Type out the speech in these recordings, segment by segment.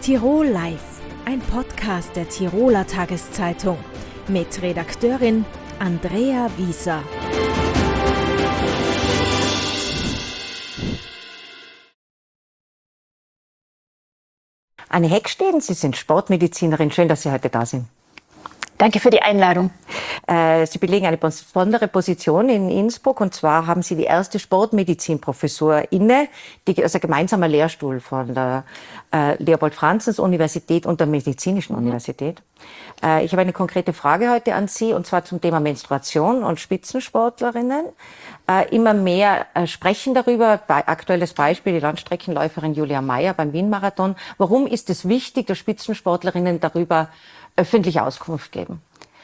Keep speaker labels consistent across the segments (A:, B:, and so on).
A: Tirol Live, ein Podcast der Tiroler Tageszeitung mit Redakteurin Andrea Wieser.
B: Anne Hecksteden, Sie sind Sportmedizinerin. Schön, dass Sie heute da sind.
C: Danke für die Einladung.
B: Sie belegen eine besondere Position in Innsbruck, und zwar haben Sie die erste Sportmedizinprofessur inne, also ein gemeinsamer Lehrstuhl von der Leopold-Franzens-Universität und der Medizinischen Universität. Ich habe eine konkrete Frage heute an Sie, und zwar zum Thema Menstruation und Spitzensportlerinnen. Immer mehr sprechen darüber. Aktuelles Beispiel, die Landstreckenläuferin Julia Meyer beim Wien-Marathon. Warum ist es wichtig, dass Spitzensportlerinnen darüber öffentlich Auskunft geben?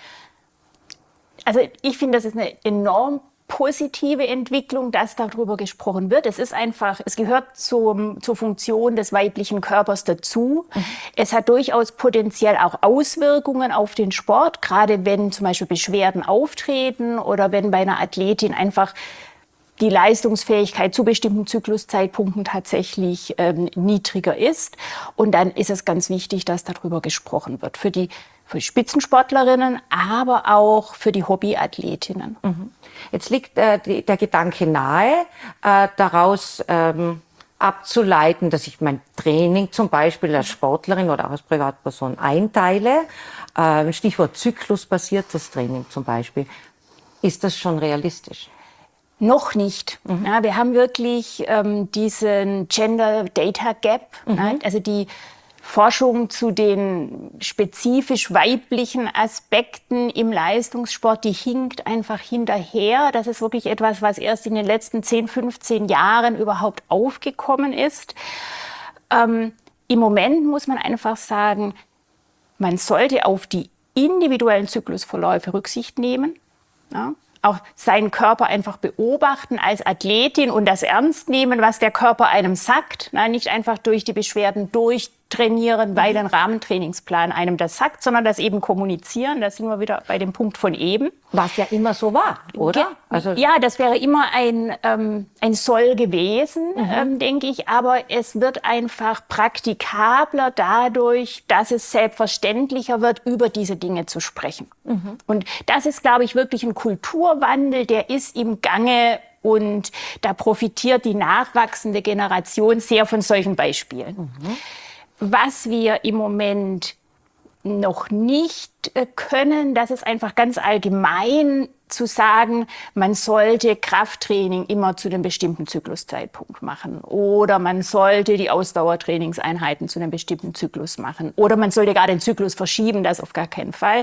C: Also ich finde, das ist eine enorm positive Entwicklung, dass darüber gesprochen wird. Es ist einfach, es gehört zur Funktion des weiblichen Körpers dazu. Es hat durchaus potenziell auch Auswirkungen auf den Sport, gerade wenn zum Beispiel Beschwerden auftreten oder wenn bei einer Athletin einfach die Leistungsfähigkeit zu bestimmten Zykluszeitpunkten tatsächlich niedriger ist. Und dann ist es ganz wichtig, dass darüber gesprochen wird. Für die Spitzensportlerinnen, aber auch für die Hobbyathletinnen.
B: Jetzt liegt der Gedanke nahe, daraus abzuleiten, dass ich mein Training zum Beispiel als Sportlerin oder auch als Privatperson einteile. Stichwort zyklusbasiertes Training zum Beispiel. Ist das schon realistisch?
C: Noch nicht. Ja, wir haben wirklich diesen Gender Data Gap, also die Forschung zu den spezifisch weiblichen Aspekten im Leistungssport, die hinkt einfach hinterher. Das ist wirklich etwas, was erst in den letzten 10, 15 Jahren überhaupt aufgekommen ist. Im Moment muss man einfach sagen, man sollte auf die individuellen Zyklusverläufe Rücksicht nehmen. Ja? Auch seinen Körper einfach beobachten als Athletin und das ernst nehmen, was der Körper einem sagt. Nicht einfach durch die Beschwerden durchtrainieren, weil ein Rahmentrainingsplan einem das sagt, sondern das eben kommunizieren. Da sind wir wieder bei dem Punkt von eben.
B: Was ja immer so war, oder?
C: Ja, das wäre immer ein Soll gewesen, denke ich. Aber es wird einfach praktikabler dadurch, dass es selbstverständlicher wird, über diese Dinge zu sprechen. Und das ist, glaube ich, wirklich ein Kulturwandel, der ist im Gange. Und da profitiert die nachwachsende Generation sehr von solchen Beispielen. Was wir im Moment noch nicht können, das ist einfach ganz allgemein zu sagen, man sollte Krafttraining immer zu einem bestimmten Zykluszeitpunkt machen oder man sollte die Ausdauertrainingseinheiten zu einem bestimmten Zyklus machen oder man sollte gar den Zyklus verschieben, das auf gar keinen Fall.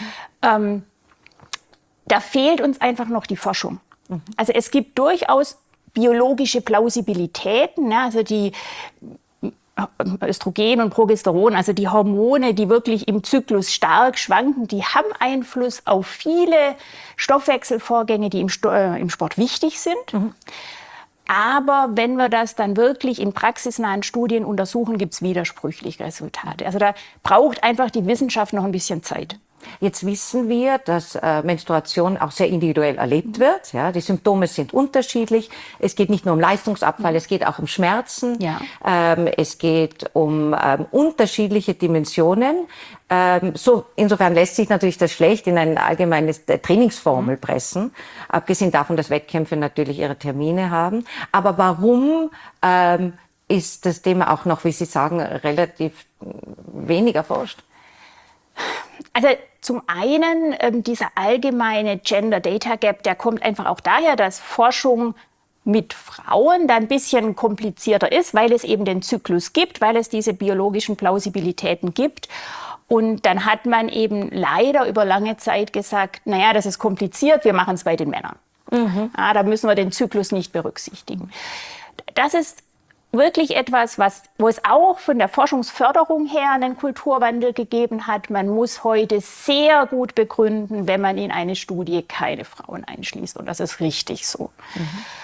C: Da fehlt uns einfach noch die Forschung. Also es gibt durchaus biologische Plausibilitäten, also die Östrogen und Progesteron, also die Hormone, die wirklich im Zyklus stark schwanken, die haben Einfluss auf viele Stoffwechselvorgänge, die im Sport wichtig sind. Aber wenn wir das dann wirklich in praxisnahen Studien untersuchen, gibt es widersprüchliche Resultate. Also da braucht einfach die Wissenschaft noch ein bisschen Zeit.
B: Jetzt wissen wir, dass Menstruation auch sehr individuell erlebt wird. Ja, die Symptome sind unterschiedlich. Es geht nicht nur um Leistungsabfall, es geht auch um Schmerzen. Ja. Es geht um unterschiedliche Dimensionen. Insofern lässt sich natürlich das schlecht in ein allgemeines Trainingsformel pressen. Abgesehen davon, dass Wettkämpfe natürlich ihre Termine haben. Aber warum ist das Thema auch noch, wie Sie sagen, relativ wenig erforscht?
C: Also zum einen, dieser allgemeine Gender Data Gap, der kommt einfach auch daher, dass Forschung mit Frauen da ein bisschen komplizierter ist, weil es eben den Zyklus gibt, weil es diese biologischen Plausibilitäten gibt. Und dann hat man eben leider über lange Zeit gesagt, naja, das ist kompliziert, wir machen es bei den Männern. Da müssen wir den Zyklus nicht berücksichtigen. Das ist wirklich etwas, wo es auch von der Forschungsförderung her einen Kulturwandel gegeben hat. Man muss heute sehr gut begründen, wenn man in eine Studie keine Frauen einschließt. Und das ist richtig so.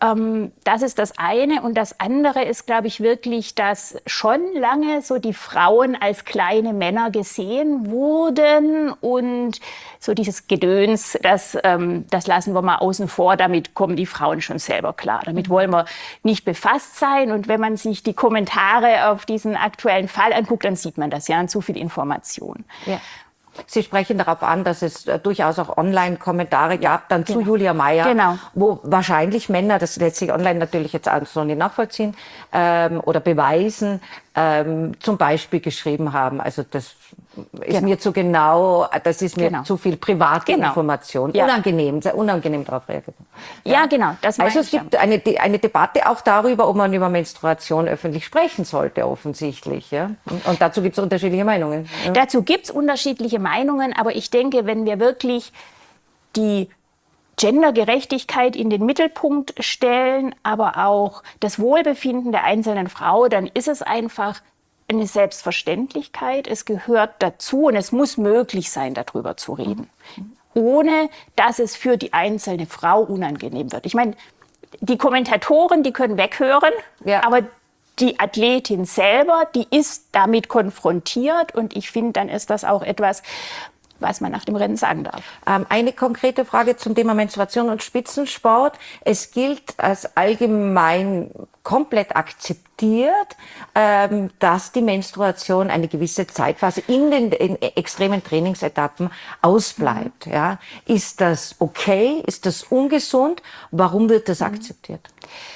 C: Das ist das eine. Und das andere ist, glaube ich, wirklich, dass schon lange so die Frauen als kleine Männer gesehen wurden und so dieses Gedöns, das lassen wir mal außen vor, damit kommen die Frauen schon selber klar. Damit wollen wir nicht befasst sein. Und wenn man sich die Kommentare auf diesen aktuellen Fall anguckt, dann sieht man das ja an zu viel Information.
B: Ja. Sie sprechen darauf an, dass es durchaus auch Online-Kommentare gab, dann zu Julia Meyer, wo wahrscheinlich Männer, das lässt sich online natürlich jetzt alles noch nicht nachvollziehen oder beweisen, zum Beispiel geschrieben haben, also das ist mir zu genau, das ist mir zu viel private Information. Unangenehm, sehr unangenehm darauf reagiert.
C: Ja, genau. Das
B: also es gibt eine Debatte auch darüber, ob man über Menstruation öffentlich sprechen sollte, offensichtlich. Ja? Und dazu gibt es unterschiedliche Meinungen. Ja?
C: Dazu gibt es unterschiedliche Meinungen, aber ich denke, wenn wir wirklich die Gendergerechtigkeit in den Mittelpunkt stellen, aber auch das Wohlbefinden der einzelnen Frau, dann ist es einfach eine Selbstverständlichkeit. Es gehört dazu und es muss möglich sein, darüber zu reden, ohne dass es für die einzelne Frau unangenehm wird. Ich meine, die Kommentatoren, die können weghören, aber die Athletin selber, die ist damit konfrontiert und ich finde, dann ist das auch etwas, was man nach dem Rennen sagen darf.
B: Eine konkrete Frage zum Thema Menstruation und Spitzensport. Es gilt als allgemein komplett akzeptiert, dass die Menstruation eine gewisse Zeitphase in den extremen Trainingsetappen ausbleibt. Ja? Ist das okay? Ist das ungesund? Warum wird das akzeptiert?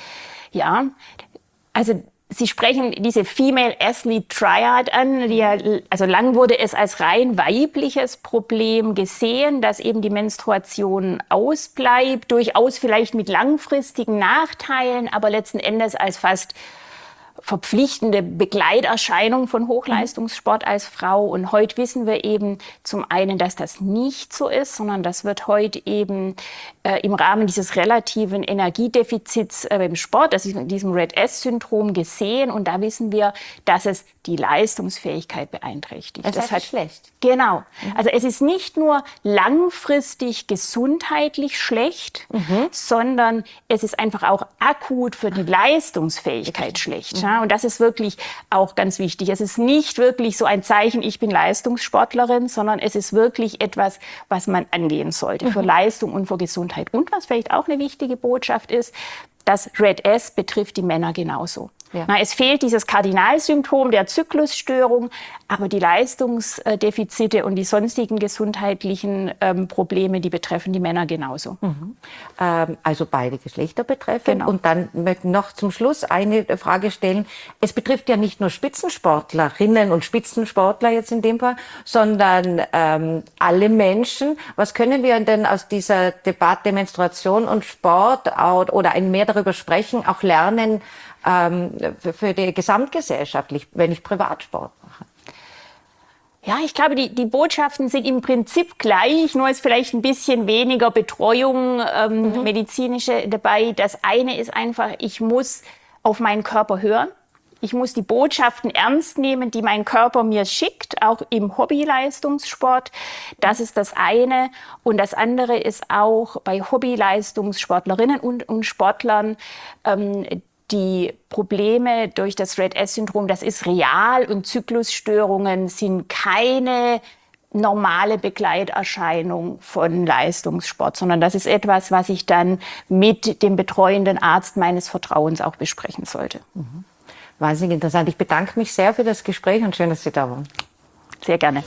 C: Ja, also Sie sprechen diese Female Athlete Triad an. Also lang wurde es als rein weibliches Problem gesehen, dass eben die Menstruation ausbleibt, durchaus vielleicht mit langfristigen Nachteilen, aber letzten Endes als fast verpflichtende Begleiterscheinung von Hochleistungssport als Frau. Und heute wissen wir eben zum einen, dass das nicht so ist, sondern das wird heute eben im Rahmen dieses relativen Energiedefizits im Sport, das ist in diesem Red-S-Syndrom gesehen. Und da wissen wir, dass es die Leistungsfähigkeit beeinträchtigt.
B: Das ist schlecht.
C: Genau. Also es ist nicht nur langfristig gesundheitlich schlecht, sondern es ist einfach auch akut für die Leistungsfähigkeit schlecht. Ja? Und das ist wirklich auch ganz wichtig. Es ist nicht wirklich so ein Zeichen, ich bin Leistungssportlerin, sondern es ist wirklich etwas, was man angehen sollte für Leistung und für Gesundheit. Und was vielleicht auch eine wichtige Botschaft ist, das Red-S betrifft die Männer genauso. Ja. Es fehlt dieses Kardinalsymptom der Zyklusstörung, aber die Leistungsdefizite und die sonstigen gesundheitlichen Probleme, die betreffen die Männer genauso.
B: Also beide Geschlechter betreffen. Genau. Und dann möchte ich noch zum Schluss eine Frage stellen. Es betrifft ja nicht nur Spitzensportlerinnen und Spitzensportler jetzt in dem Fall, sondern alle Menschen. Was können wir denn aus dieser Debatte Menstruation und Sport oder ein mehr darüber sprechen, auch lernen, für die gesamtgesellschaftlich, wenn ich Privatsport mache?
C: Ja, ich glaube, die Botschaften sind im Prinzip gleich, nur ist vielleicht ein bisschen weniger Betreuung medizinische dabei. Das eine ist einfach, ich muss auf meinen Körper hören. Ich muss die Botschaften ernst nehmen, die mein Körper mir schickt, auch im Hobbyleistungssport. Das ist das eine. Und das andere ist auch bei Hobbyleistungssportlerinnen und Sportlern, die Probleme durch das Red-S-Syndrom, das ist real und Zyklusstörungen sind keine normale Begleiterscheinung von Leistungssport, sondern das ist etwas, was ich dann mit dem betreuenden Arzt meines Vertrauens auch besprechen sollte.
B: Wahnsinnig interessant. Ich bedanke mich sehr für das Gespräch und schön, dass Sie da waren.
C: Sehr gerne.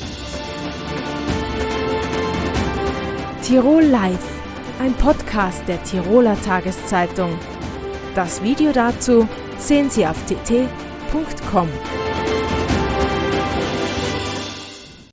A: Tirol Live, ein Podcast der Tiroler Tageszeitung. Das Video dazu sehen Sie auf tt.com.